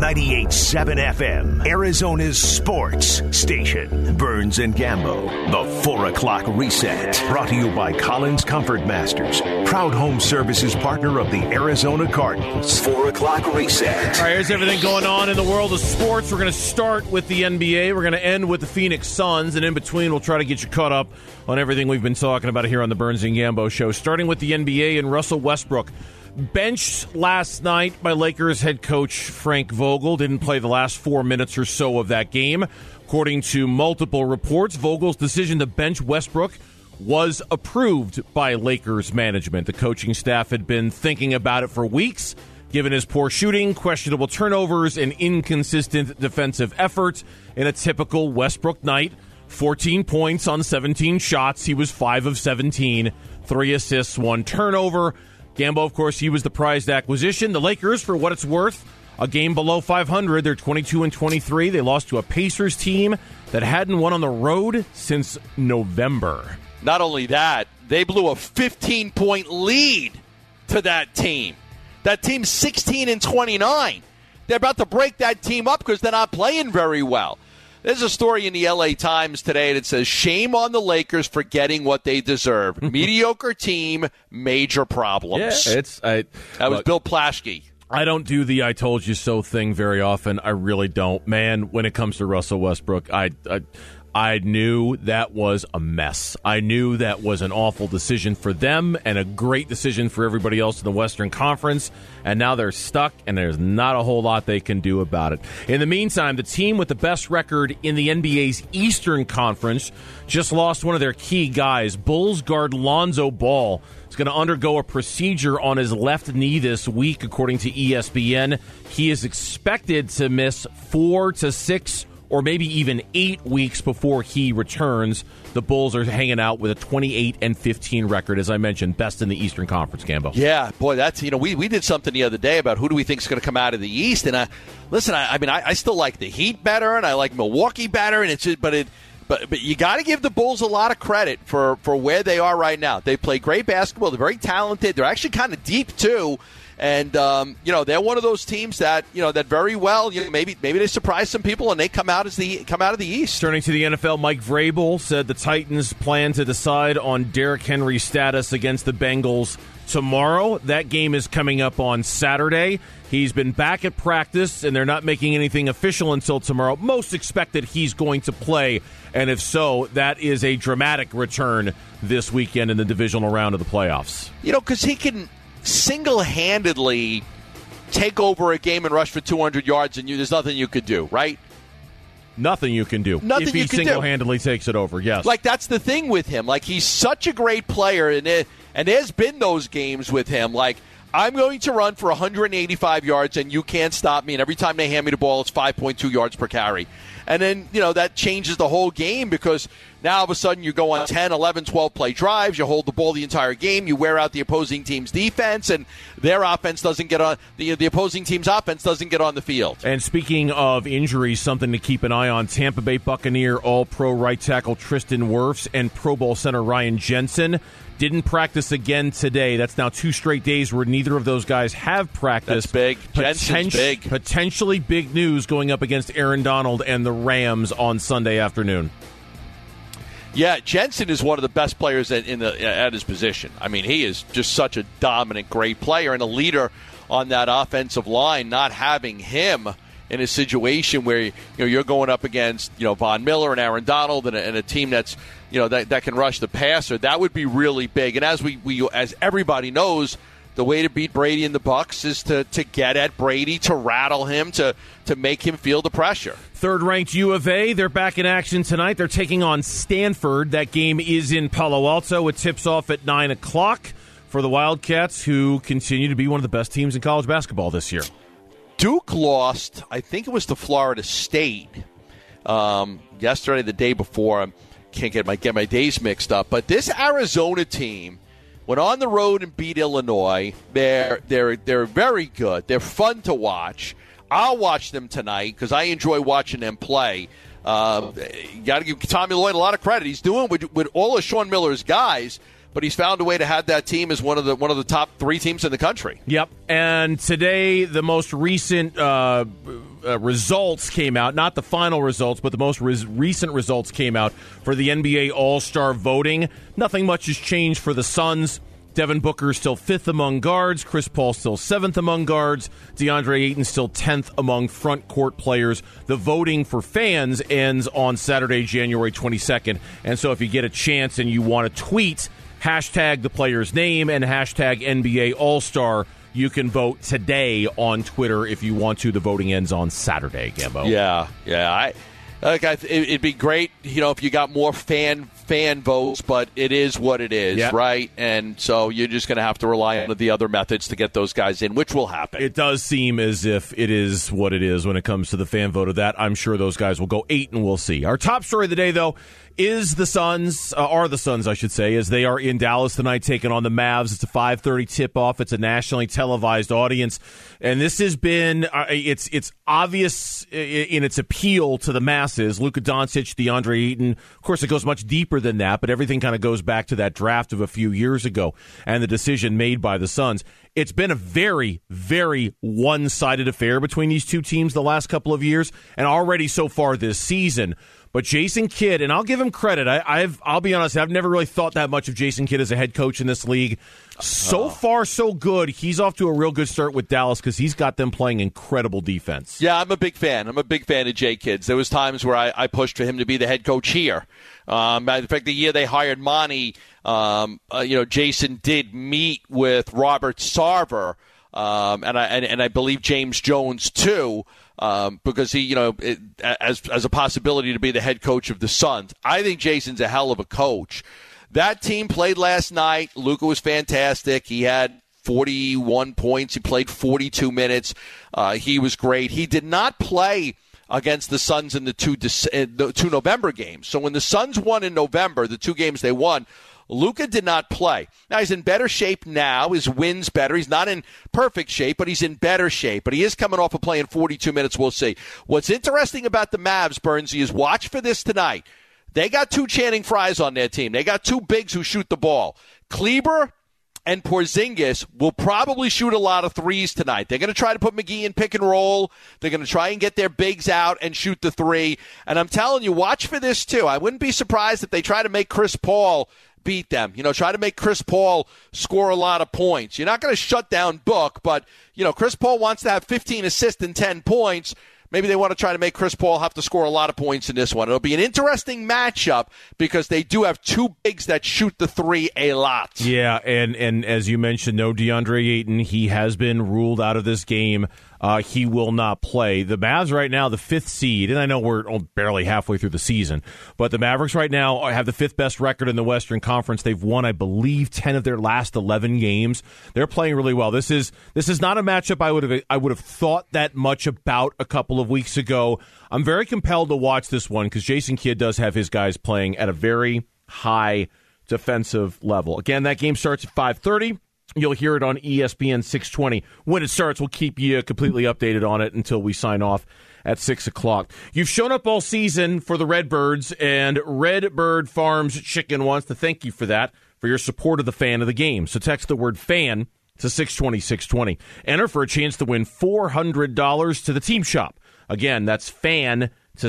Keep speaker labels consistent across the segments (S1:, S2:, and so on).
S1: 98.7 FM, Arizona's sports station. Burns and Gambo, the 4 o'clock reset. Brought to you by Collins Comfort Masters, proud home services partner of the Arizona Cardinals. 4 o'clock reset.
S2: All right, here's everything going on in the world of sports. We're going to start with the NBA. We're going to end with the Phoenix Suns, and in between, we'll try to get you caught up on everything we've been talking about here on the Burns and Gambo show. Starting with the NBA and Russell Westbrook. Benched last night by Lakers head coach Frank Vogel. Didn't play the last 4 minutes or so of that game. According to multiple reports, Vogel's decision to bench Westbrook was approved by Lakers management. The coaching staff had been thinking about it for weeks, given his poor shooting, questionable turnovers, and inconsistent defensive effort in a typical Westbrook night. 14 points on 17 shots. He was 5 of 17, 3 assists, 1 turnover. Gambo, of course, he was the prized acquisition. The Lakers, for what it's worth, a game below 500. They're 22-23. They lost to a Pacers team that hadn't won on the road since November.
S3: Not only that, they blew a 15-point lead to that team. That team's 16-29. They're about to break that team up because they're not playing very well. There's a story in the LA Times today that says, shame on the Lakers for getting what they deserve. Mediocre team, major problems.
S2: Yeah,
S3: that was Bill Plaschke.
S2: I don't do the I told you so thing very often. I really don't. Man, when it comes to Russell Westbrook, I knew that was a mess. I knew that was an awful decision for them and a great decision for everybody else in the Western Conference. And now they're stuck, and there's not a whole lot they can do about it. In the meantime, the team with the best record in the NBA's Eastern Conference just lost one of their key guys. Bulls guard Lonzo Ball is going to undergo a procedure on his left knee this week, according to ESPN. He is expected to miss 4 to 6 or maybe even 8 weeks before he returns. The Bulls are hanging out with a 28-15 record, as I mentioned, best in the Eastern Conference, Gambo.
S3: Yeah, boy, that's, we did something the other day about who do we think is going to come out of the East, and I still like the Heat better, and I like Milwaukee better, and but you got to give the Bulls a lot of credit for where they are right now. They play great basketball. They're very talented. They're actually kind of deep too. And they're one of those teams that that very well maybe they surprise some people and they come out of the East.
S2: Turning to the NFL, Mike Vrabel said the Titans plan to decide on Derrick Henry's status against the Bengals tomorrow. That game is coming up on Saturday. He's been back at practice, and they're not making anything official until tomorrow. Most expect that he's going to play, and if so, that is a dramatic return this weekend in the divisional round of the playoffs.
S3: Because he can single-handedly take over a game and rush for 200 yards, and there's nothing you could do, right?
S2: Nothing you can do if he single-handedly takes it over, yes.
S3: Like, that's the thing with him. Like, he's such a great player, and there's been those games with him. Like, I'm going to run for 185 yards, and you can't stop me. And every time they hand me the ball, it's 5.2 yards per carry. And then, that changes the whole game because now all of a sudden you go on 10, 11, 12-play drives. You hold the ball the entire game. You wear out the opposing team's defense, and their offense doesn't get on. The opposing team's offense doesn't get on the field.
S2: And speaking of injuries, something to keep an eye on, Tampa Bay Buccaneer All-Pro right tackle Tristan Wirfs and Pro Bowl center Ryan Jensen didn't practice again today. That's now 2 straight days where neither of those guys have practiced.
S3: That's big. Jensen's big.
S2: Potentially big news going up against Aaron Donald and the Rams on Sunday afternoon.
S3: Yeah, Jensen is one of the best players at his position. I mean, he is just such a dominant, great player and a leader on that offensive line. Not having him in a situation where you're going up against Von Miller and Aaron Donald and a team that's that can rush the passer, that would be really big. And as as everybody knows, the way to beat Brady and the Bucs is to get at Brady, to rattle him, to make him feel the pressure.
S2: Third-ranked U of A, they're back in action tonight. They're taking on Stanford. That game is in Palo Alto. It tips off at 9 o'clock for the Wildcats, who continue to be one of the best teams in college basketball this year.
S3: Duke lost, I think it was to Florida State yesterday, the day before. I can't get my days mixed up. But this Arizona team went on the road and beat Illinois. They're very good. They're fun to watch. I'll watch them tonight because I enjoy watching them play. You got to give Tommy Lloyd a lot of credit. He's doing with all of Sean Miller's guys, but he's found a way to have that team as one of the top 3 teams in the country.
S2: Yep. And today, the most recent results came out, not the final results, but the most recent results came out for the NBA All-Star voting. Nothing much has changed for the Suns. Devin Booker still 5th among guards. Chris Paul still 7th among guards. DeAndre Ayton still 10th among front court players. The voting for fans ends on Saturday, January 22nd. And so if you get a chance and you want to tweet, hashtag the player's name and hashtag NBA All-Star, you can vote today on Twitter if you want to. The voting ends on Saturday, Gambo.
S3: Yeah. It'd be great, if you got more fan votes, but it is what it is, right? And so you're just going to have to rely on the other methods to get those guys in, which will happen.
S2: It does seem as if it is what it is when it comes to the fan vote of that. I'm sure those guys will go 8, and we'll see. Our top story of the day, though, is the Suns, I should say, as they are in Dallas tonight taking on the Mavs. It's a 5:30 tip-off. It's a nationally televised audience. And this has been, it's obvious in its appeal to the masses. Luka Doncic, DeAndre Ayton. Of course, it goes much deeper than that, but everything kind of goes back to that draft of a few years ago and the decision made by the Suns. It's been a very, very one-sided affair between these two teams the last couple of years, and already so far this season. But Jason Kidd, and I'll give him credit, I'll be honest, I've never really thought that much of Jason Kidd as a head coach in this league. So far, so good. He's off to a real good start with Dallas because he's got them playing incredible defense.
S3: Yeah, I'm a big fan. I'm a big fan of Jay Kidd. There was times where I pushed for him to be the head coach here. In fact, the year they hired Monty, Jason did meet with Robert Sarver, and I believe James Jones too. Because he, as a possibility to be the head coach of the Suns. I think Jason's a hell of a coach. That team played last night. Luka was fantastic. He had 41 points. He played 42 minutes. He was great. He did not play against the Suns in the two November games. So when the Suns won in November, the 2 games they won, Luka did not play. Now, he's in better shape now. His win's better. He's not in perfect shape, but he's in better shape. But he is coming off of playing 42 minutes. We'll see. What's interesting about the Mavs, Burnsy, is watch for this tonight. They got 2 Channing Frys on their team. They got 2 bigs who shoot the ball. Kleber and Porzingis will probably shoot a lot of threes tonight. They're going to try to put McGee in pick and roll. They're going to try and get their bigs out and shoot the 3. And I'm telling you, watch for this, too. I wouldn't be surprised if they try to make Chris Paul beat them. Try to make Chris Paul score a lot of points. You're not going to shut down Book, but, Chris Paul wants to have 15 assists and 10 points. Maybe they want to try to make Chris Paul have to score a lot of points in this one. It'll be an interesting matchup because they do have 2 bigs that shoot the 3 a lot.
S2: Yeah, and as you mentioned, no DeAndre Ayton. He has been ruled out of this game. He will not play. The Mavs right now, the 5th seed, and I know we're barely halfway through the season, but the Mavericks right now have the 5th best record in the Western Conference. They've won, I believe, 10 of their last 11 games. They're playing really well. This is not a matchup I would have thought that much about a couple of weeks ago. I'm very compelled to watch this one because Jason Kidd does have his guys playing at a very high defensive level. Again, that game starts at 5:30. You'll hear it on ESPN 620. When it starts, we'll keep you completely updated on it until we sign off at 6 o'clock. You've shown up all season for the Redbirds, and Redbird Farms Chicken wants to thank you for that, for your support of the fan of the game. So text the word FAN to 620-620. Enter for a chance to win $400 to the team shop. Again, that's FAN to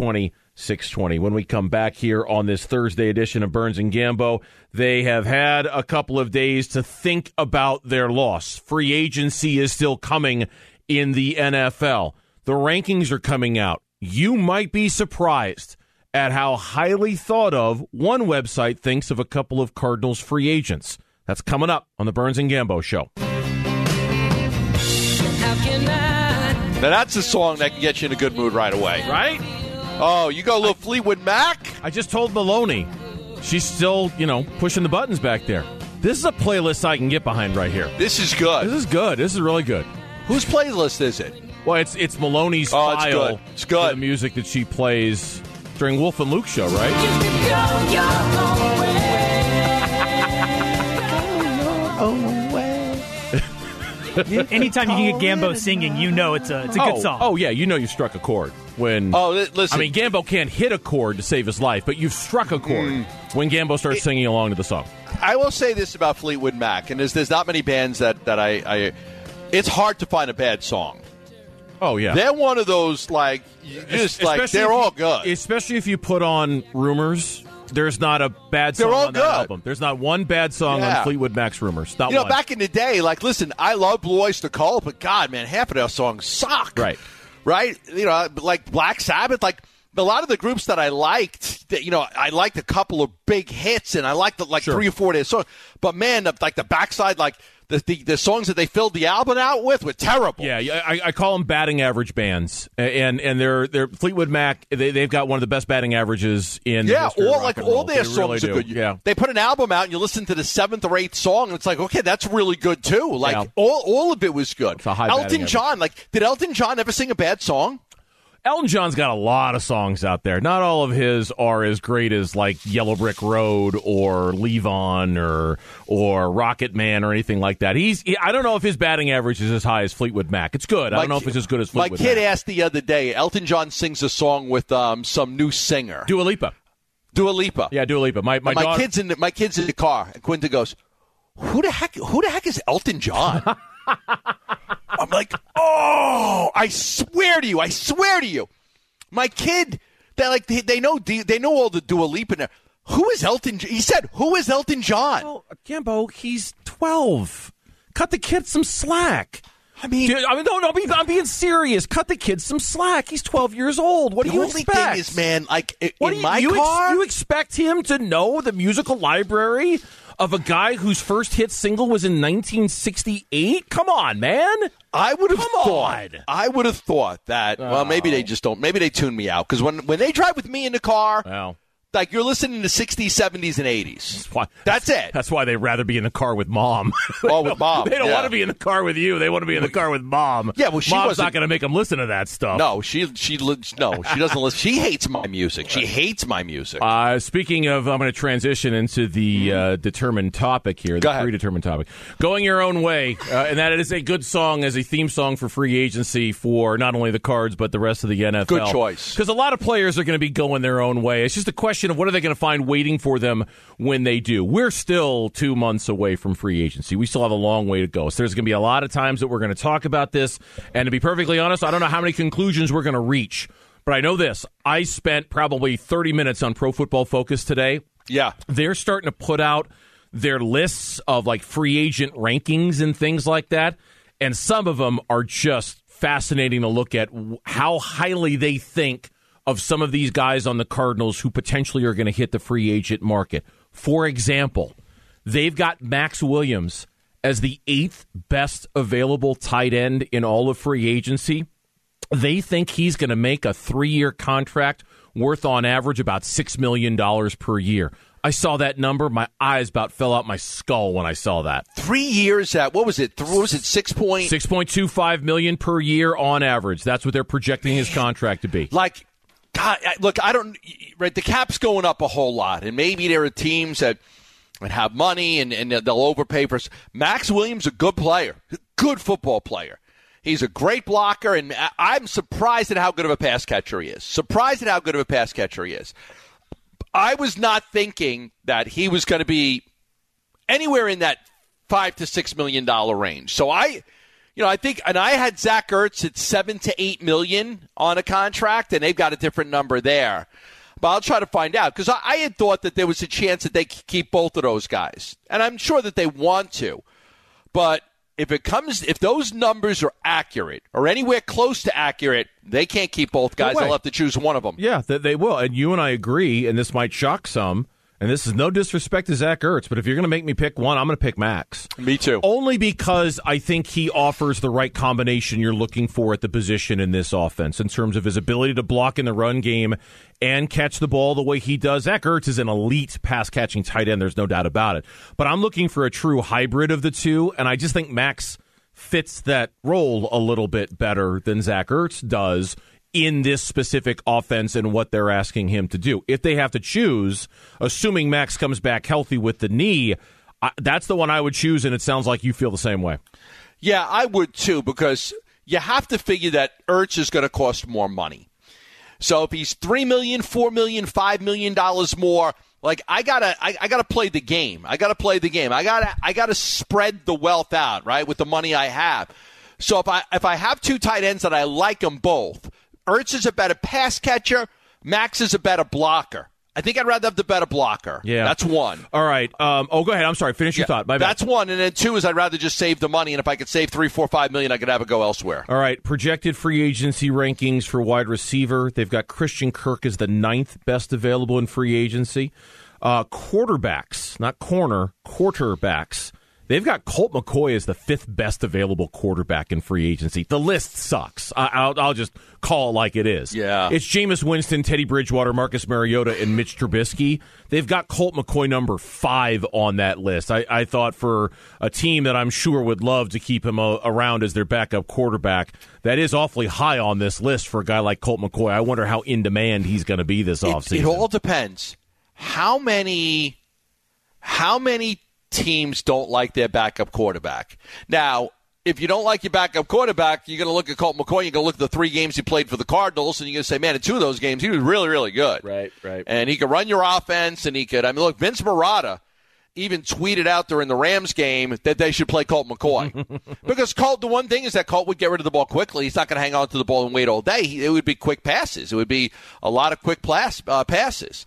S2: 620-620. When we come back here on this Thursday edition of Burns and Gambo, they have had a couple of days to think about their loss. Free agency is still coming in the NFL. The rankings are coming out. You might be surprised at how highly thought of one website thinks of a couple of Cardinals free agents. That's coming up on the Burns and Gambo Show.
S3: Now that's a song that can get you in a good mood right away.
S2: Right?
S3: Oh, you go a little Fleetwood Mac?
S2: I just told Maloney. She's still, pushing the buttons back there. This is a playlist I can get behind right here.
S3: This is good.
S2: This is good. This is really good.
S3: Whose playlist is it?
S2: Well, it's Maloney's file.
S3: It's good.
S2: For the music that she plays during Wolf and Luke show, right?
S4: Anytime you can get Gambo singing, it's a good song.
S2: Oh, yeah, you struck a chord.
S3: Listen.
S2: I mean, Gambo can't hit a chord to save his life, but you've struck a chord when Gambo starts singing along to the song.
S3: I will say this about Fleetwood Mac, and there's not many bands that I it's hard to find a bad song.
S2: Oh, yeah.
S3: They're one of those, like, they're all good.
S2: Especially if you put on Rumors. There's not a bad song on that album. There's not one bad song on Fleetwood Mac's Rumors. Not one.
S3: Back in the day, like, listen, I love Blue Oyster Cult, but God, man, half of their songs suck.
S2: Right.
S3: Like Black Sabbath, like a lot of the groups that I liked, I liked a couple of big hits, and I liked 3 or 4 of their songs. But man, like the backside, like the songs that they filled the album out with were terrible.
S2: Yeah, I call them batting average bands, and they're Fleetwood Mac. They've got one of the best batting averages in the history of rock and roll.
S3: All their songs are good.
S2: Yeah,
S3: they put an album out, and you listen to the 7th or 8th song, and it's like, okay, that's really good too. Like all of it was good.
S2: It's a high
S3: Elton John, did Elton John ever sing a bad song?
S2: Elton John's got a lot of songs out there. Not all of his are as great as like Yellow Brick Road or Leave On or Rocket Man or anything like that. I don't know if his batting average is as high as Fleetwood Mac. It's good. I don't know if it's as good as Fleetwood Mac.
S3: My kid asked the other day, Elton John sings a song with some new singer.
S2: Dua Lipa. Yeah, Dua Lipa. My
S3: kid's in the car, and Quinta goes, Who the heck is Elton John? I'm like, oh, I swear to you. My kid, they know all the Dua Lipa now. Who is Elton? He said, who is Elton John?
S2: Well, Gambo, he's 12. Cut the kid some slack. I'm being serious. Cut the kid some slack. He's 12 years old. What do you expect?
S3: The only thing is, man, like in my car,
S2: you expect him to know the musical library of a guy whose first hit single was in 1968? Come on, man.
S3: I would have thought that. Well, maybe they just don't. Maybe they tune me out because when they drive with me in the car, like you're listening to 60s, 70s, and 80s. That's it.
S2: That's why they'd rather be in the car with mom.
S3: With mom.
S2: They don't want to be in the car with you. They want to be in the car with mom.
S3: Yeah, well,
S2: Mom's not going to make them listen to that stuff.
S3: No, she doesn't listen. She hates my music.
S2: Speaking of, I'm going to transition into the determined topic here, the predetermined topic. Going Your Own Way, and that is a good song as a theme song for free agency for not only the Cards but the rest of the NFL.
S3: Good choice.
S2: Because a lot of players are going to be going their own way. It's just a question of what are they going to find waiting for them when they do. We're still 2 months away from free agency. We still have a long way to go. So there's going to be a lot of times that we're going to talk about this. And to be perfectly honest, I don't know how many conclusions we're going to reach. But I know this. I spent probably 30 minutes on Pro Football Focus today.
S3: Yeah.
S2: They're starting to put out their lists of like free agent rankings and things like that. And some of them are just fascinating to look at how highly they think of some of these guys on the Cardinals who potentially are going to hit the free agent market. For example, they've got Max Williams as the 8th best available tight end in all of free agency. They think he's going to make a 3-year contract worth on average about $6 million per year. I saw that number. My eyes about fell out my skull when I saw that.
S3: 3 years at, what was it?
S2: 6.25 million per year on average. That's what they're projecting his contract to be.
S3: Like, God, look, the cap's going up a whole lot, and maybe there are teams that have money and they'll overpay for. Max Williams, a good player, good football player. He's a great blocker, and I'm surprised at how good of a pass catcher he is. I was not thinking that he was going to be anywhere in that $5 to $6 million range. So I think, and I had Zach Ertz at $7 to $8 million on a contract, and they've got a different number there. But I'll try to find out because I had thought that there was a chance that they could keep both of those guys, and I'm sure that they want to. But if those numbers are accurate or anywhere close to accurate, they can't keep both guys. They'll have to choose one of them.
S2: Yeah, they will. And you and I agree, and this might shock some. And this is no disrespect to Zach Ertz, but if you're going to make me pick one, I'm going to pick Max.
S3: Me too.
S2: Only because I think he offers the right combination you're looking for at the position in this offense in terms of his ability to block in the run game and catch the ball the way he does. Zach Ertz is an elite pass-catching tight end. There's no doubt about it. But I'm looking for a true hybrid of the two, and I just think Max fits that role a little bit better than Zach Ertz does in this specific offense and what they're asking him to do. If they have to choose, assuming Max comes back healthy with the knee, that's the one I would choose, and it sounds like you feel the same way.
S3: Yeah, I would too, because you have to figure that Ertz is going to cost more money. So if he's $3 million, $4 million, $5 million more, like I gotta play the game. I gotta spread the wealth out, right, with the money I have. So if I have two tight ends that I like them both, Ertz is a better pass catcher, Max is a better blocker. I think I'd rather have the better blocker. Yeah. That's one.
S2: All right. Go ahead. I'm sorry. Finish your thought. My bad.
S3: That's one. And then two is I'd rather just save the money. And if I could save $3, $4, $5 million, I could have it go elsewhere.
S2: All right. Projected free agency rankings for wide receiver. They've got Christian Kirk as the 9th best available in free agency. Quarterbacks, not corner, quarterbacks. They've got Colt McCoy as the 5th best available quarterback in free agency. The list sucks. I'll just call it like it is.
S3: Yeah.
S2: It's Jameis Winston, Teddy Bridgewater, Marcus Mariota, and Mitch Trubisky. They've got Colt McCoy number 5 on that list. I thought for a team that I'm sure would love to keep him around as their backup quarterback, that is awfully high on this list for a guy like Colt McCoy. I wonder how in demand he's going to be this offseason.
S3: It all depends. How many teams don't like their backup quarterback? Now, if you don't like your backup quarterback, you're going to look at Colt McCoy, you're going to look at the 3 games he played for the Cardinals, and you're going to say, man, in 2 of those games, he was really, really good.
S2: Right.
S3: And he could run your offense, and look, Vince Marotta even tweeted out during the Rams game that they should play Colt McCoy. Because the one thing is that Colt would get rid of the ball quickly. He's not going to hang on to the ball and wait all day. It would be quick passes. It would be a lot of quick passes.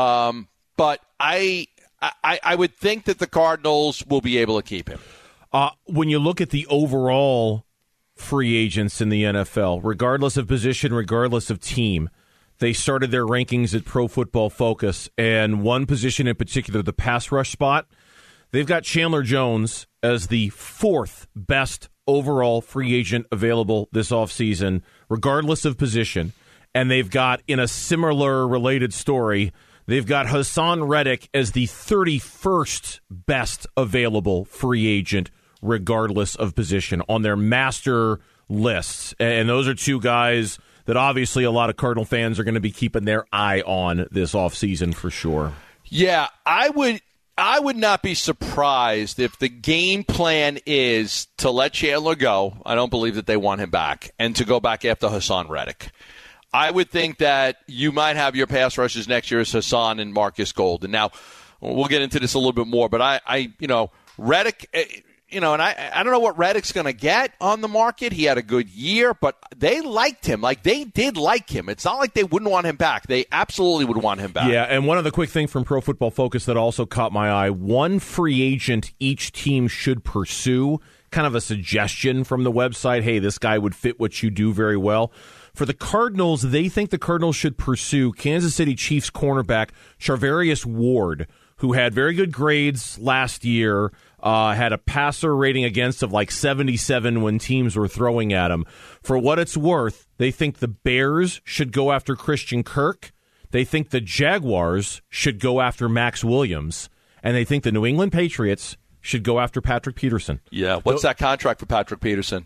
S3: But I would think that the Cardinals will be able to keep him.
S2: When you look at the overall free agents in the NFL, regardless of position, regardless of team, they started their rankings at Pro Football Focus, and one position in particular, the pass rush spot, they've got Chandler Jones as the 4th best overall free agent available this offseason, regardless of position. And they've got, in a similar related story, they've got Hassan Reddick as the 31st best available free agent, regardless of position, on their master lists. And those are 2 guys that obviously a lot of Cardinal fans are going to be keeping their eye on this offseason for sure.
S3: Yeah, I would not be surprised if the game plan is to let Chandler go. I don't believe that they want him back, and to go back after Hassan Reddick. I would think that you might have your pass rushes next year as Hassan and Marcus Golden. Now, we'll get into this a little bit more, but Reddick, and I don't know what Reddick's going to get on the market. He had a good year, but they liked him. Like, they did like him. It's not like they wouldn't want him back. They absolutely would want him back.
S2: Yeah, and one other quick thing from Pro Football Focus that also caught my eye, one free agent each team should pursue, kind of a suggestion from the website. Hey, this guy would fit what you do very well. For the Cardinals, they think the Cardinals should pursue Kansas City Chiefs cornerback Charvarius Ward, who had very good grades last year, had a passer rating against of like 77 when teams were throwing at him. For what it's worth, they think the Bears should go after Christian Kirk. They think the Jaguars should go after Max Williams. And they think the New England Patriots should go after Patrick Peterson.
S3: Yeah. What's that contract for Patrick Peterson?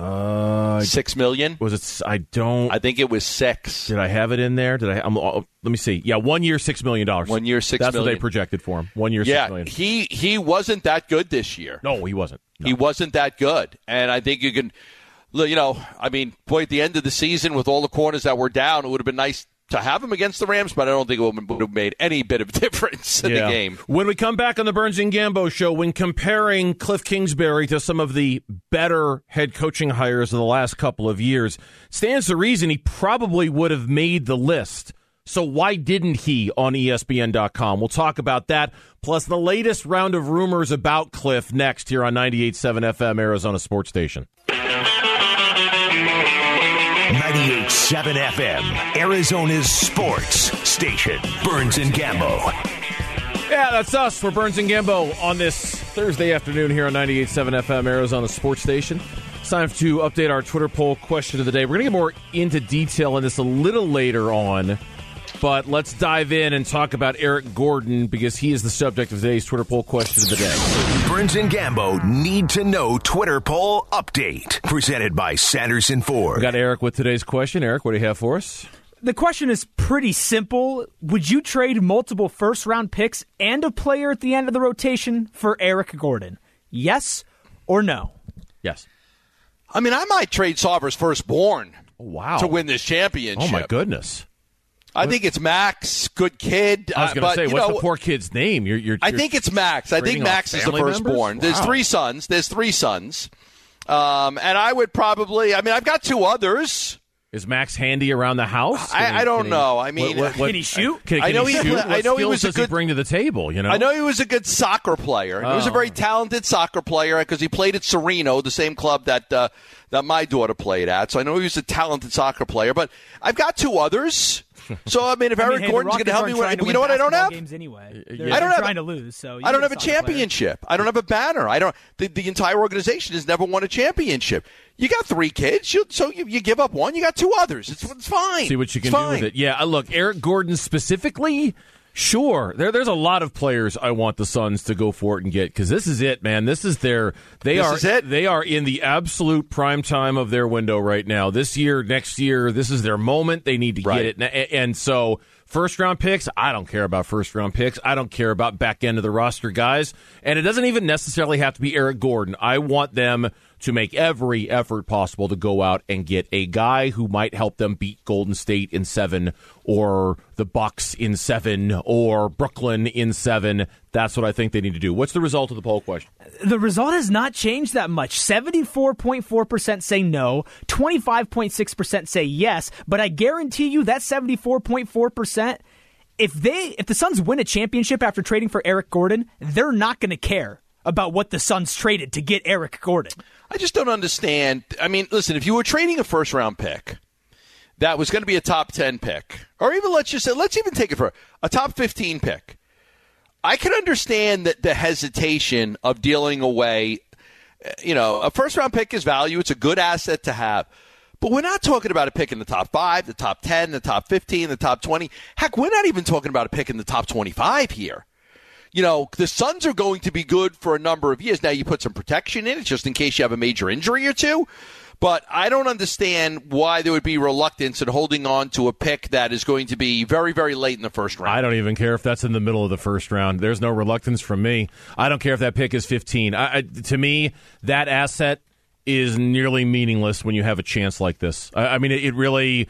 S3: $6 million?
S2: Was it? I think
S3: it was 6.
S2: Did I have it in there? Let me see. Yeah, 1 year, $6 million.
S3: 1 year, $6 million.
S2: That's what they projected for him. 1 year, $6 million.
S3: He wasn't that good this year.
S2: No, he wasn't. No.
S3: He wasn't that good, and I think you can. At the end of the season with all the corners that were down, it would have been nice to have him against the Rams, but I don't think it would have made any bit of difference in the game.
S2: When we come back on the Burns and Gambo show, when comparing Cliff Kingsbury to some of the better head coaching hires of the last couple of years, stands to reason he probably would have made the list. So why didn't he on ESPN.com? We'll talk about that, plus the latest round of rumors about Cliff next here on 98.7 FM, Arizona Sports Station.
S1: 98.7 FM, Arizona's sports station. Burns and Gambo.
S2: Yeah, that's us. We're Burns and Gambo on this Thursday afternoon here on 98.7 FM, Arizona Sports Station. It's time to update our Twitter poll question of the day. We're going to get more into detail on this a little later on, but let's dive in and talk about Eric Gordon because he is the subject of today's Twitter poll question of the day.
S1: Burns and Gambo need to know Twitter poll update. Presented by Sanderson Ford.
S2: We got Eric with today's question. Eric, what do you have for us?
S4: The question is pretty simple. Would you trade multiple first-round picks and a player at the end of the rotation for Eric Gordon? Yes or no?
S2: Yes.
S3: I might trade Sauber's firstborn
S2: to
S3: win this championship.
S2: Oh, my goodness.
S3: I think it's Max, good kid.
S2: I was going to say, what's the poor kid's name?
S3: I think it's Max. I think Max is the firstborn.
S2: Wow.
S3: There's 3 sons. And I would probably, I've got two others.
S2: Is Max handy around the house?
S3: I don't know. I mean,
S4: can he shoot?
S2: Can
S3: I know
S2: he shoot?
S3: I know he was a
S2: does
S3: good.
S2: He bring to the table, you know.
S3: I know he was a good soccer player. He was a very talented soccer player because he played at Sereno, the same club that my daughter played at. So I know he was a talented soccer player. But I've got two others. So if Eric Gordon's going to help me win, you know what I don't have?
S4: Games anyway.
S3: I don't have
S4: trying to lose. So
S3: I don't have a championship. I don't have a banner. I don't. The entire organization has never won a championship. You got three kids, so you give up one. You got two others. It's fine.
S2: See what you can do with it. Yeah, look, Eric Gordon specifically. Sure, there's a lot of players I want the Suns to go for it and get because this is it, man. This is They are in the absolute prime time of their window right now. This year, next year, this is their moment. They need to get it, and so first round picks. I don't care about first round picks. I don't care about back end of the roster guys, and it doesn't even necessarily have to be Eric Gordon. I want them to make every effort possible to go out and get a guy who might help them beat Golden State in 7 or the Bucks in 7 or Brooklyn in 7. That's what I think they need to do. What's the result of the poll question?
S4: The result has not changed that much. 74.4% say no, 25.6% say yes, but I guarantee you that 74.4%, if the Suns win a championship after trading for Eric Gordon, they're not going to care about what the Suns traded to get Eric Gordon.
S3: I just don't understand. I mean, listen, if you were trading a first-round pick that was going to be a top 10 pick, or even let's even take it for a top 15 pick, I can understand that the hesitation of dealing away, a first-round pick is value. It's a good asset to have. But we're not talking about a pick in the top 5, the top 10, the top 15, the top 20. Heck, we're not even talking about a pick in the top 25 here. The Suns are going to be good for a number of years. Now, you put some protection in it just in case you have a major injury or two. But I don't understand why there would be reluctance in holding on to a pick that is going to be very, very late in the first round.
S2: I don't even care if that's in the middle of the first round. There's no reluctance from me. I don't care if that pick is 15. To me, that asset is nearly meaningless when you have a chance like this. I mean, it really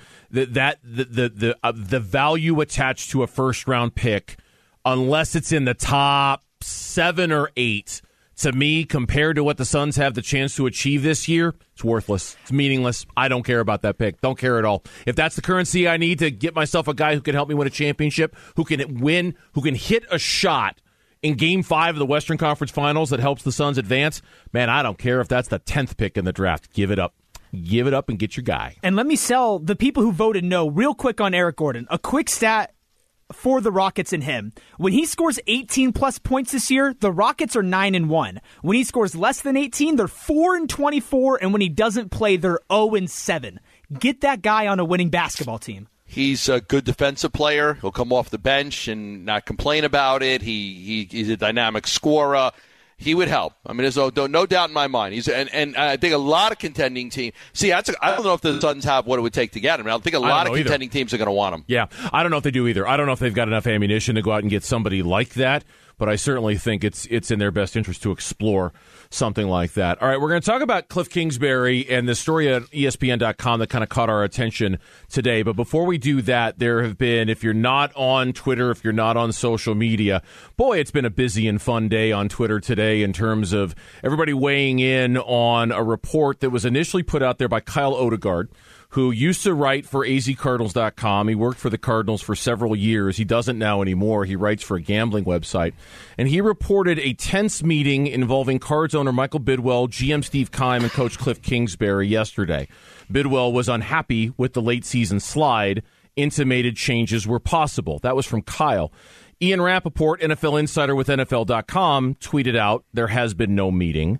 S2: the value attached to a first round pick, unless it's in the top 7 or 8, to me, compared to what the Suns have the chance to achieve this year, it's worthless. It's meaningless. I don't care about that pick. Don't care at all. If that's the currency I need to get myself a guy who can help me win a championship, who can win, who can hit a shot in Game 5 of the Western Conference Finals that helps the Suns advance, man, I don't care if that's the 10th pick in the draft. Give it up. Give it up and get your guy.
S4: And let me sell the people who voted no real quick on Eric Gordon. A quick stat for the Rockets and him. When he scores 18-plus points this year, the Rockets are 9-1. When he scores less than 18, they're 4-24, and when he doesn't play, they're 0-7. Get that guy on a winning basketball team.
S3: He's a good defensive player. He'll come off the bench and not complain about it. He's a dynamic scorer. He would help. I mean, there's no doubt in my mind. And I think a lot of contending teams. See, I don't know if the Suns have what it would take to get him. I think a lot of contending teams are going to want him.
S2: Yeah, I don't know if they do either. I don't know if they've got enough ammunition to go out and get somebody like that. But I certainly think it's in their best interest to explore something like that. All right, we're going to talk about Cliff Kingsbury and the story at ESPN.com that kind of caught our attention today. But before we do that, there have been, if you're not on Twitter, if you're not on social media, boy, it's been a busy and fun day on Twitter today in terms of everybody weighing in on a report that was initially put out there by Kyle Odegaard, who used to write for azcardinals.com. He worked for the Cardinals for several years. He doesn't now anymore. He writes for a gambling website. And he reported a tense meeting involving Cards owner Michael Bidwell, GM Steve Keim, and Coach Cliff Kingsbury yesterday. Bidwell was unhappy with the late season slide, intimated changes were possible. That was from Kyle. Ian Rappaport, NFL insider with NFL.com, tweeted out, there has been no meeting.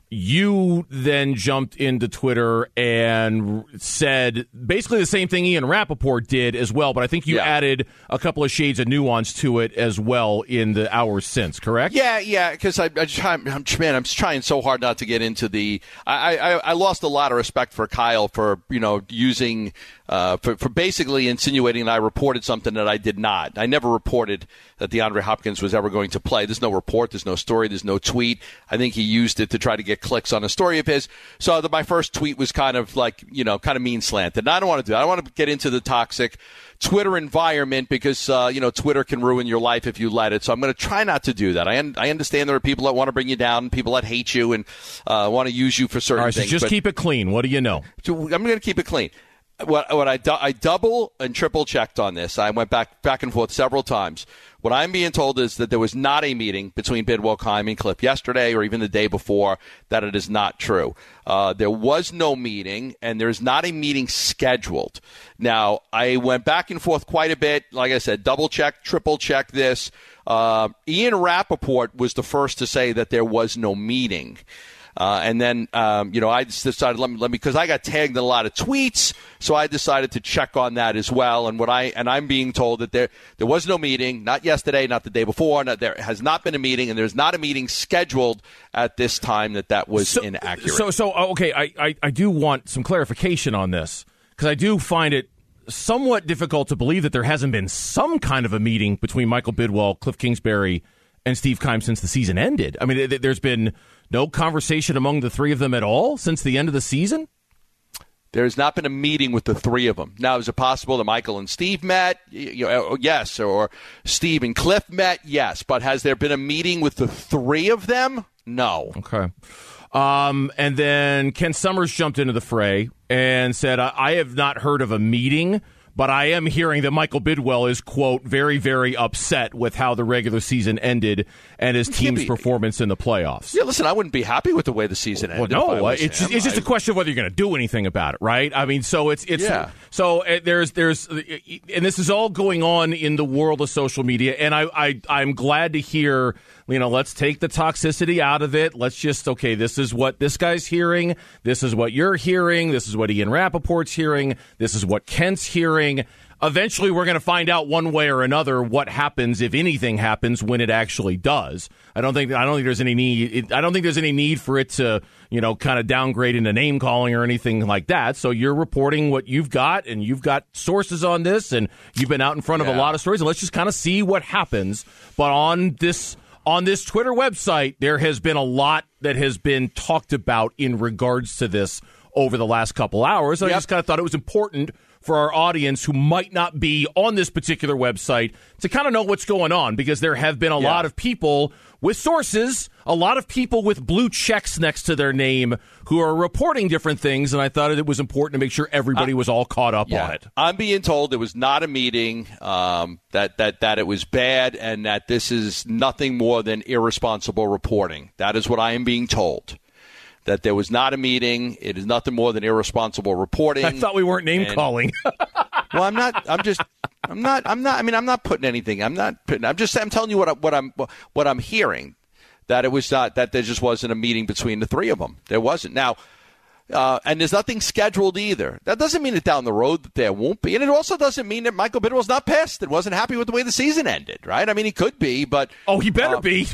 S2: You then jumped into Twitter and said basically the same thing Ian Rappaport did as well, but I think you added a couple of shades of nuance to it as well in the hours since, correct? Yeah, because I'm trying so hard not to get into the I lost a lot of respect for Kyle for using for basically insinuating that I reported something that I did not. I never reported that DeAndre Hopkins was ever going to play. There's no report, there's no story, there's no tweet. I think he used it to try to get
S3: clicks on a story of his. So my first tweet was kind of like, kind of mean slanted. And I don't want to do that. I want to get into the toxic Twitter environment because, Twitter can ruin your life if you let it. So I'm going to try not to do that. I understand there are people that want to bring you down, people that hate you and want to use you for certain things.
S2: All right, so just keep it clean. What do you know?
S3: I'm going to keep it clean. What I double and triple checked on this. I went back and forth several times. What I'm being told is that there was not a meeting between Bidwell, Keim, and Cliff yesterday or even the day before. That it is not true. There was no meeting, and there's not a meeting scheduled. Now, I went back and forth quite a bit. Like I said, double check, triple check this. Ian Rappaport was the first to say that there was no meeting. And then, I just decided, let me, because I got tagged in a lot of tweets, so I decided to check on that as well. And I'm being told that there was no meeting, not yesterday, not the day before, there has not been a meeting, and there's not a meeting scheduled at this time that was inaccurate.
S2: Okay, I do want some clarification on this, because I do find it somewhat difficult to believe that there hasn't been some kind of a meeting between Michael Bidwell, Cliff Kingsbury, and Steve Keim since the season ended. I mean, there's been no conversation among the three of them at all since the end of the season?
S3: There's not been a meeting with the three of them. Now, is it possible that Michael and Steve met? Yes. Or Steve and Cliff met? Yes. But has there been a meeting with the three of them? No.
S2: Okay. And then Ken Summers jumped into the fray and said, I have not heard of a meeting, but I am hearing that Michael Bidwell is, quote, very, very upset with how the regular season ended and his team's performance in the playoffs.
S3: Yeah, listen, I wouldn't be happy with the way the season ended.
S2: Well, no, it's just a question of whether you're going to do anything about it, right? I mean, so it's
S3: yeah.
S2: So there's and this is all going on in the world of social media, and I'm glad to hear. Let's take the toxicity out of it. Let's just, this is what this guy's hearing. This is what you're hearing. This is what Ian Rappaport's hearing. This is what Kent's hearing. Eventually, we're going to find out one way or another what happens, if anything happens, when it actually does. I don't think there's any need. I don't think there's any need for it to, kind of downgrade into name calling or anything like that. So you're reporting what you've got, and you've got sources on this, and you've been out in front of a lot of stories. And let's just kind of see what happens. But on this Twitter website, there has been a lot that has been talked about in regards to this over the last couple hours. I just kind of thought it was important for our audience who might not be on this particular website to kind of know what's going on, because there have been a lot of people with sources, a lot of people with blue checks next to their name who are reporting different things, and I thought it was important to make sure everybody was all caught up on it.
S3: I'm being told there was not a meeting, that it was bad, and that this is nothing more than irresponsible reporting. That is what I am being told. That there was not a meeting. It is nothing more than irresponsible reporting.
S2: I thought we weren't name calling.
S3: Well, I'm not. I'm not putting anything. I'm telling you what I'm hearing. That it was not, that there just wasn't a meeting between the three of them. There wasn't. Now, and there's nothing scheduled either. That doesn't mean that down the road that there won't be. And it also doesn't mean that Michael Bidwell's not pissed and wasn't happy with the way the season ended, right? I mean, he could be, but...
S2: Oh, he better be.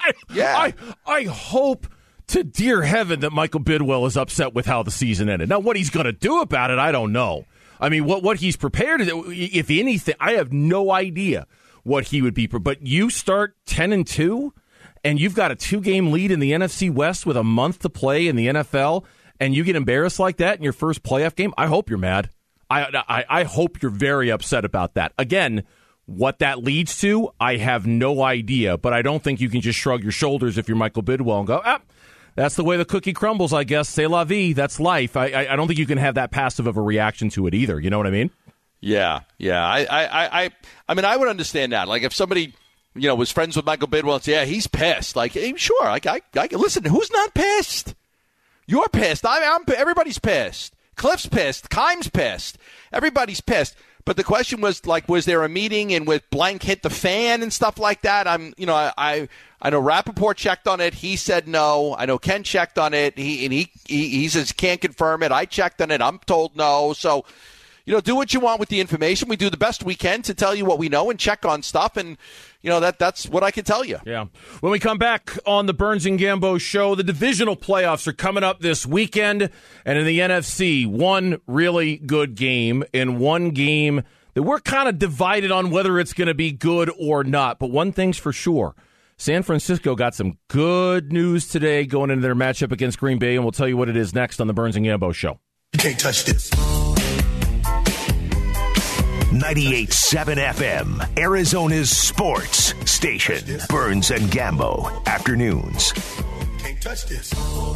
S2: I hope to dear heaven that Michael Bidwell is upset with how the season ended. Now, what he's going to do about it, I don't know. I mean, what he's prepared to do, if anything, I have no idea what he would be. But you start 10-2, and you've got a 2-game lead in the NFC West with a month to play in the NFL, and you get embarrassed like that in your first playoff game, I hope you're mad. I hope you're very upset about that. Again, what that leads to, I have no idea, but I don't think you can just shrug your shoulders if you're Michael Bidwell and go, that's the way the cookie crumbles, I guess. C'est la vie. That's life. I don't think you can have that passive of a reaction to it either. You know what I mean?
S3: Yeah. I mean, I would understand that. Like, if somebody, was friends with Michael Bidwell and said, he's pissed. Like, sure. I listen, who's not pissed? You're pissed. Everybody's pissed. Cliff's pissed. Keim's pissed. Everybody's pissed. But the question was, like, was there a meeting and with blank hit the fan and stuff like that? I know Rappaport checked on it. He said no. I know Ken checked on it. He says can't confirm it. I checked on it. I'm told no. So, do what you want with the information. We do the best we can to tell you what we know and check on stuff. And, that's what I can tell you.
S2: Yeah. When we come back on the Burns and Gambo show, the divisional playoffs are coming up this weekend. And in the NFC, one really good game and one game that we're kind of divided on whether it's going to be good or not. But one thing's for sure. San Francisco got some good news today going into their matchup against Green Bay, and we'll tell you what it is next on the Burns and Gambo Show.
S1: You can't touch this. 98.7 FM, Arizona's sports station. Burns and Gambo, afternoons. Can't touch this.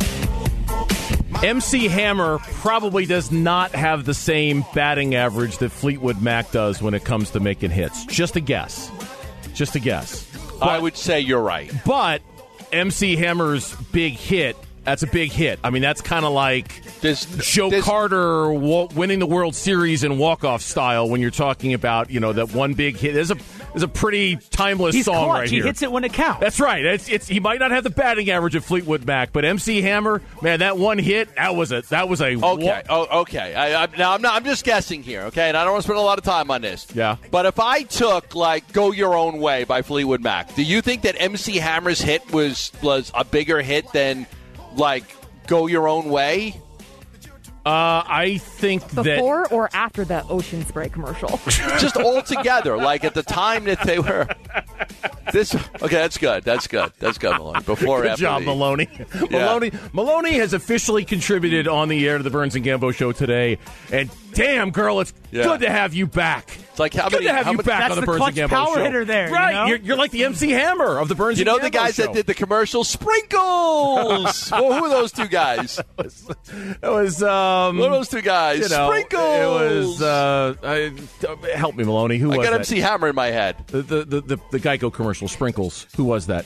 S2: MC Hammer probably does not have the same batting average that Fleetwood Mac does when it comes to making hits. Just a guess. But,
S3: I would say you're right.
S2: But MC Hammer's big hit, that's a big hit. I mean, that's kind of like Joe Carter winning the World Series in walk-off style when you're talking about, that one big hit. There's a pretty timeless song
S4: clutch.
S2: Right here.
S4: He hits it when it counts.
S2: That's right. He might not have the batting average of Fleetwood Mac, but MC Hammer, man, that one hit, that was a
S3: okay. Okay. I'm just guessing here, okay, and I don't want to spend a lot of time on this.
S2: Yeah.
S3: But if I took "Go Your Own Way" by Fleetwood Mac, do you think that MC Hammer's hit was a bigger hit than "Go Your Own Way"?
S2: I think
S5: before or after the Ocean Spray commercial?
S3: Just all together, at the time that they were. Okay, that's good, Maloney. Before,
S2: good
S3: after
S2: job, Maloney.
S3: Yeah.
S2: Maloney has officially contributed on the air to the Burns and Gambo Show today, and damn, girl, it's good to have you back.
S3: It's like
S2: good to have you back on the Burns and Gambo
S4: power
S2: Show.
S4: Hitter there,
S2: right? You're like the MC Hammer of the Burns and Gambo Show.
S3: The guys that did the commercial, Sprinkles. Well, who are those two guys?
S2: It was
S3: what are those two guys? Sprinkles.
S2: It was help me, Maloney. Who was that?
S3: I got MC Hammer in my head.
S2: The Geico commercial, Sprinkles. Who was that?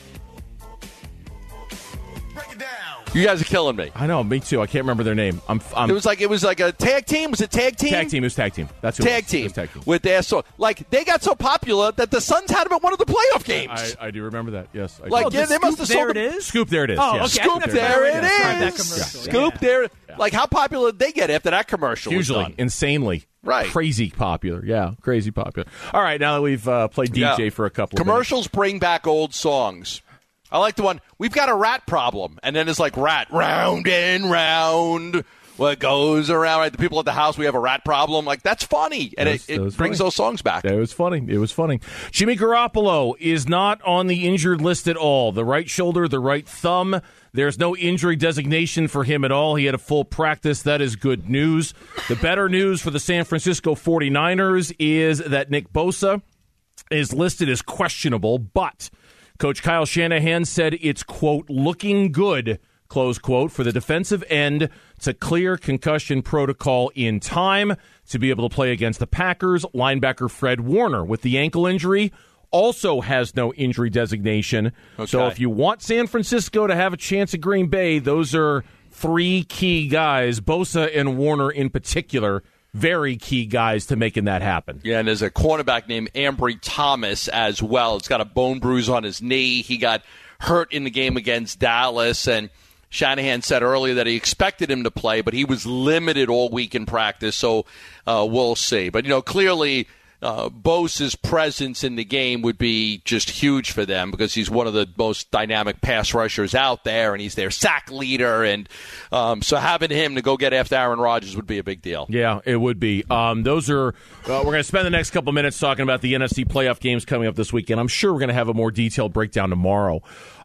S3: You guys are killing me.
S2: I know, me too. I can't remember their name.
S3: It was like a tag team. Was it tag team?
S2: Tag team. It was tag team. That's who
S3: tag
S2: it was.
S3: team.
S2: It was tag team.
S3: With their they got so popular that the Suns had them at one of the playoff games.
S2: I do remember that. Yes.
S3: They must have sold them.
S2: Scoop. There it is.
S4: Oh,
S2: yes.
S4: okay.
S3: Scoop. There it is. Scoop. There.
S2: Yeah.
S3: How popular did they get after that commercial?
S2: Hugely, insanely.
S3: Right.
S2: Crazy popular. Yeah, crazy popular. All right, now that we've played DJ for a couple of
S3: commercials
S2: minutes.
S3: Bring back old songs. I like the one, we've got a rat problem. And then it's like rat, round and round. What goes around, right? The people at the house, we have a rat problem. That's funny. And it brings those songs back.
S2: It was funny. Jimmy Garoppolo is not on the injured list at all. The right shoulder, the right thumb. There's no injury designation for him at all. He had a full practice. That is good news. The better news for the San Francisco 49ers is that Nick Bosa is listed as questionable, but Coach Kyle Shanahan said it's, quote, looking good, close quote, for the defensive end to clear concussion protocol in time to be able to play against the Packers. Linebacker Fred Warner with the ankle injury also has no injury designation. Okay. So if you want San Francisco to have a chance at Green Bay, those are three key guys, Bosa and Warner in particular, very key guys to making that happen.
S3: Yeah, and there's a cornerback named Ambry Thomas as well. He's got a bone bruise on his knee. He got hurt in the game against Dallas, and Shanahan said earlier that he expected him to play, but he was limited all week in practice, so we'll see. But, clearly Bosa's presence in the game would be just huge for them because he's one of the most dynamic pass rushers out there, and he's their sack leader. And so having him to go get after Aaron Rodgers would be a big deal.
S2: Yeah, it would be. Those are we're going to spend the next couple minutes talking about the NFC playoff games coming up this weekend. I'm sure we're going to have a more detailed breakdown tomorrow.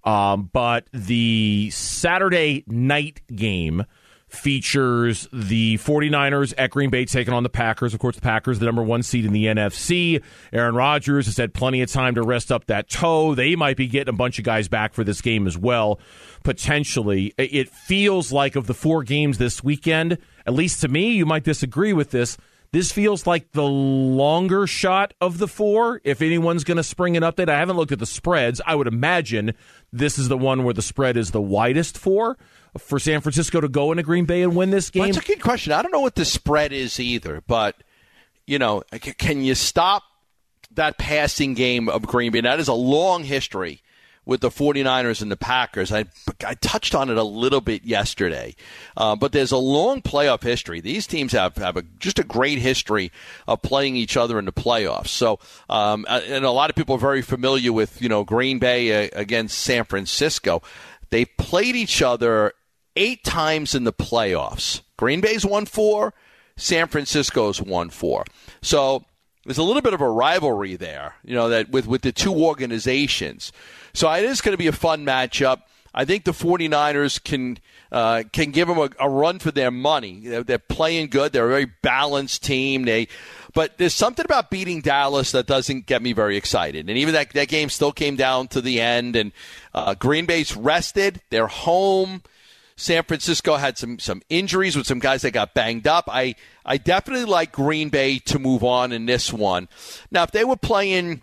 S2: But the Saturday night game features the 49ers at Green Bay taking on the Packers. Of course, the Packers, the number one seed in the NFC. Aaron Rodgers has had plenty of time to rest up that toe. They might be getting a bunch of guys back for this game as well, potentially. It feels like of the four games this weekend, at least to me, you might disagree with this, this feels like the longer shot of the four, if anyone's going to spring an update. I haven't looked at the spreads. I would imagine this is the one where the spread is the widest for San Francisco to go into Green Bay and win this game.
S3: Well, that's a good question. I don't know what the spread is either, but, can you stop that passing game of Green Bay? That is a long history with the 49ers and the Packers. I touched on it a little bit yesterday, but there's a long playoff history. These teams have just a great history of playing each other in the playoffs. So, and a lot of people are very familiar with, Green Bay against San Francisco. They played each other 8 times in the playoffs. Green Bay's won 4, San Francisco's won 4. So there's a little bit of a rivalry there, that with the two organizations. So it is going to be a fun matchup. I think the 49ers can give them a run for their money. They're playing good. They're a very balanced team. But there's something about beating Dallas that doesn't get me very excited. And even that game still came down to the end. And Green Bay's rested. They're home. San Francisco had some injuries with some guys that got banged up. I definitely like Green Bay to move on in this one. Now, if they were playing,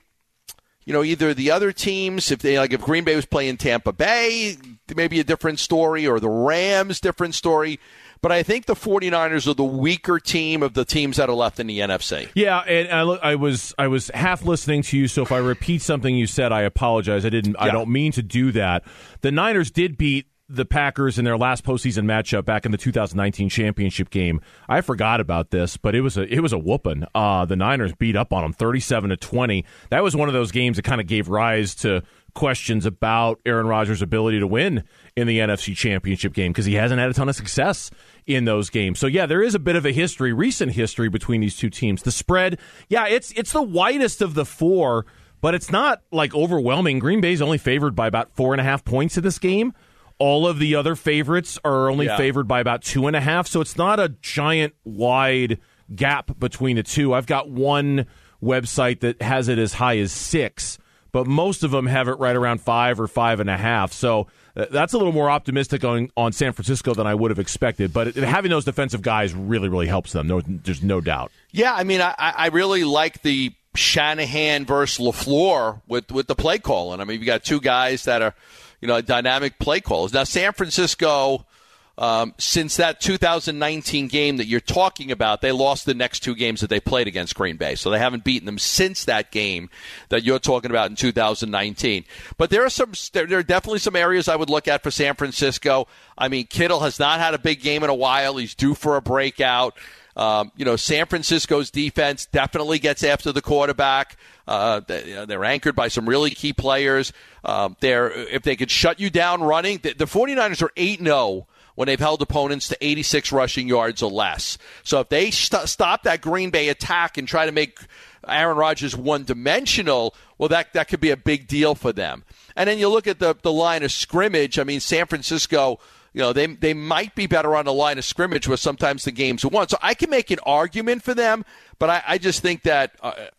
S3: either the other teams, if Green Bay was playing Tampa Bay, maybe a different story, or the Rams, different story. But I think the 49ers are the weaker team of the teams that are left in the NFC.
S2: Yeah, and I was half listening to you, so if I repeat something you said, I apologize. I don't mean to do that. The Niners did beat the Packers in their last postseason matchup back in the 2019 championship game. I forgot about this, but it was a whooping. The Niners beat up on them 37-20. That was one of those games that kind of gave rise to questions about Aaron Rodgers' ability to win in the NFC championship game, because he hasn't had a ton of success in those games. So yeah, there is a bit of a recent history between these two teams. The spread, yeah, it's the widest of the four, but it's not like overwhelming. Green Bay's only favored by about 4.5 points in this game. All of the other favorites are only favored by about 2.5, so it's not a giant wide gap between the two. I've got one website that has it as high as 6, but most of them have it right around 5 or 5.5. So that's a little more optimistic on San Francisco than I would have expected. But having those defensive guys really, really helps them. There's no doubt.
S3: Yeah, I mean, I really like the Shanahan versus LaFleur with the play calling. I mean, you got two guys that are, dynamic play calls. Now, San Francisco, since that 2019 game that you're talking about, they lost the next two games that they played against Green Bay. So they haven't beaten them since that game that you're talking about in 2019. But there are definitely some areas I would look at for San Francisco. I mean, Kittle has not had a big game in a while. He's due for a breakout. San Francisco's defense definitely gets after the quarterback. They're anchored by some really key players. If they could shut you down running, the 49ers are 8-0 when they've held opponents to 86 rushing yards or less. So if they stop that Green Bay attack and try to make Aaron Rodgers one-dimensional, well, that could be a big deal for them. And then you look at the line of scrimmage. I mean, San Francisco, they might be better on the line of scrimmage where sometimes the games are won. So I can make an argument for them, but I just think that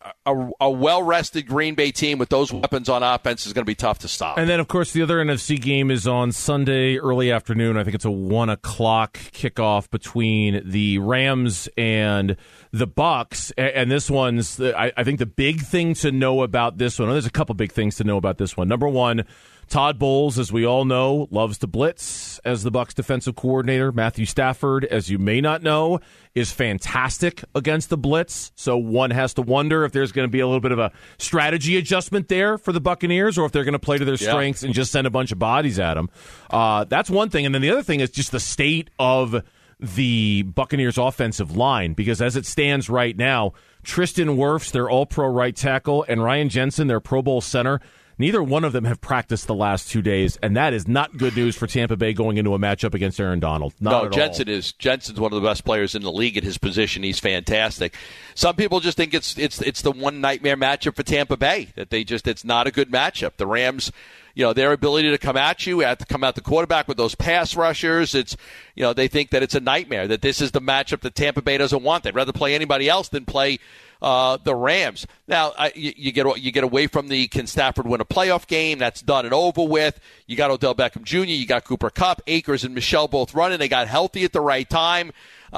S3: a well-rested Green Bay team with those weapons on offense is going to be tough to stop.
S2: And then, of course, the other NFC game is on Sunday early afternoon. I think it's a 1 o'clock kickoff between the Rams and the Bucs. And this one's, I think the big thing to know about this one, there's a couple big things to know about this one. Number one, Todd Bowles, as we all know, loves to blitz as the Bucs defensive coordinator. Matthew Stafford, as you may not know, is fantastic against the blitz. So one has to wonder if there's going to be a little bit of a strategy adjustment there for the Buccaneers, or if they're going to play to their strengths and just send a bunch of bodies at them. That's one thing. And then the other thing is just the state of the Buccaneers offensive line, because as it stands right now, Tristan Wirfs, their all-pro right tackle, and Ryan Jensen, their Pro Bowl center, neither one of them have practiced the last 2 days, and that is not good news for Tampa Bay going into a matchup against Aaron Donald.
S3: Jensen's one of the best players in the league at his position. He's fantastic. Some people just think it's the one nightmare matchup for Tampa Bay, that it's not a good matchup. The Rams, their ability to come at you, have to come at the quarterback with those pass rushers. They think that it's a nightmare, that this is the matchup that Tampa Bay doesn't want. They'd rather play anybody else than play the Rams. Now, you get away from the can Stafford win a playoff game? That's done and over with. You got Odell Beckham Jr., you got Cooper Kupp, Akers and Michelle both running. They got healthy at the right time.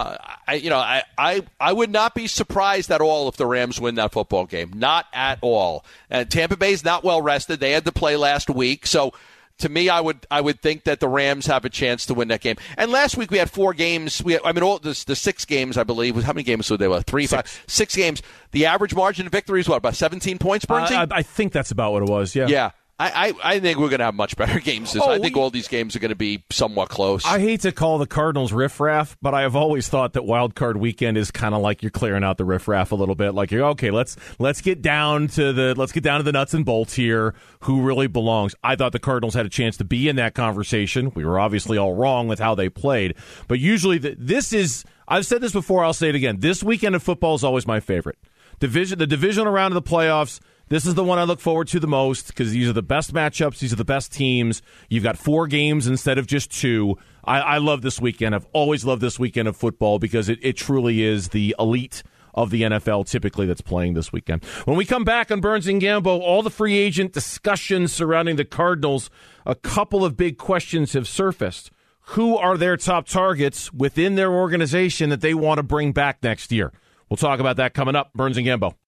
S3: I would not be surprised at all if the Rams win that football game. Not at all. And Tampa Bay's not well rested. They had to play last week, so to me, I would think that the Rams have a chance to win that game. And last week we had 4 games. The 6 games, I believe. How many games were they? 3, 5, 6 games. The average margin of victory is what, about 17 points, Bernsey?
S2: I think that's about what it was, yeah.
S3: Yeah. I think we're going to have much better games. I think all these games are going to be somewhat close.
S2: I hate to call the Cardinals riffraff, but I have always thought that Wild Card Weekend is kind of like you're clearing out the riffraff a little bit. Like you're okay. Let's get down to the nuts and bolts here. Who really belongs? I thought the Cardinals had a chance to be in that conversation. We were obviously all wrong with how they played, but usually this is. I've said this before. I'll say it again. This weekend of football is always my favorite. The divisional round of the playoffs, this is the one I look forward to the most because these are the best matchups. These are the best teams. You've got 4 games instead of just 2. I love this weekend. I've always loved this weekend of football because it truly is the elite of the NFL typically that's playing this weekend. When we come back on Burns and Gambo, all the free agent discussions surrounding the Cardinals, a couple of big questions have surfaced. Who are their top targets within their organization that they want to bring back next year? We'll talk about that coming up. Burns and Gambo.